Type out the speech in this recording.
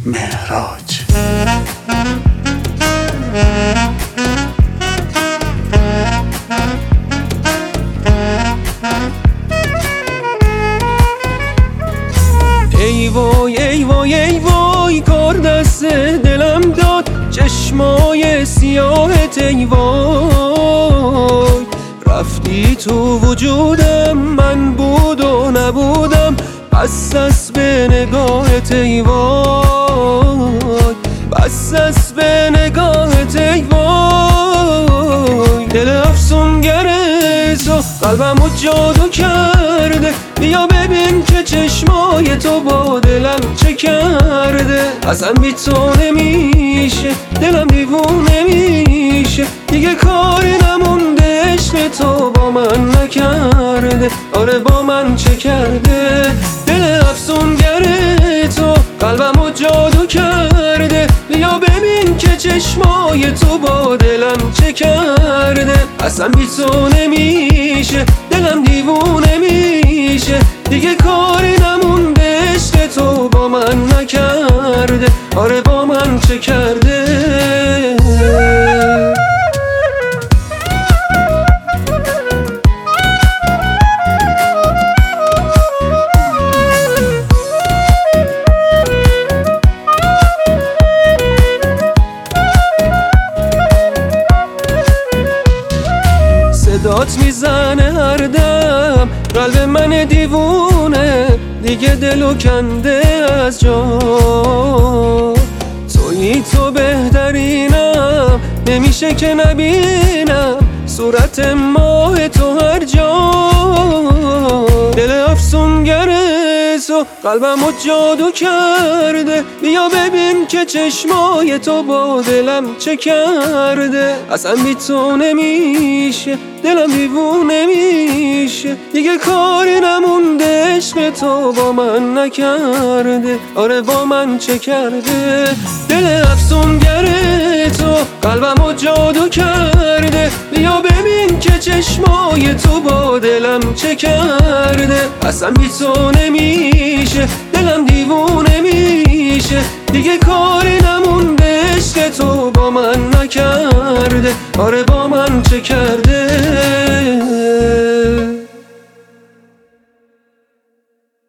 معراج. ای وای ای وای ای وای، کار دست دلم داد چشمای سیاهت. ای وای رفتی تو وجودم، من بود و نبودم بس از به نگاهت. ای وای بس از به نگاهت. ای وای دل افسونگر تو قلبمو جادو کرده، بیا ببین که چشمای تو با دلم چه کرده. اصلا بی تو نمیشه، دلم دیوونه میشه، دیگه کاری نمونده عشق تو با من نکرده. آره با من چه کرده، دل افسونگر تو قلبمو جادو کرده، بیا ببین که چشمای تو با دلم چه کرده. اصلا بی تو نمیشه، دلم دیوونه میشه، دیگه کاری نمونده عشق تو با من نکرده. آره با من چه کرده. صدات میزنه هر دم، قلب من دیوونه دیگه دلو کنده از جا. تویی تو بهترینم، نمیشه که نبینم صورت ماه تو هر جا. دل افسونگر تو قلبمو جادو کرده، بیا ببین که چشمای تو با دلم چه کرده. اصلا بی تو نمیشه، دلم دیوونه میشه، دیگه کاری نمونده عشق تو با من نکرده. آره با من چه کرده، دل افسونگر تو قلبمو جادو کرده، بیا ببین که چشمای تو با دلم چه کرده. اصلا بی تو نمیشه، دلم دیوونه میشه، دیگه کاری نمونده عشق تو با من نکرده. آره با من چه کرده.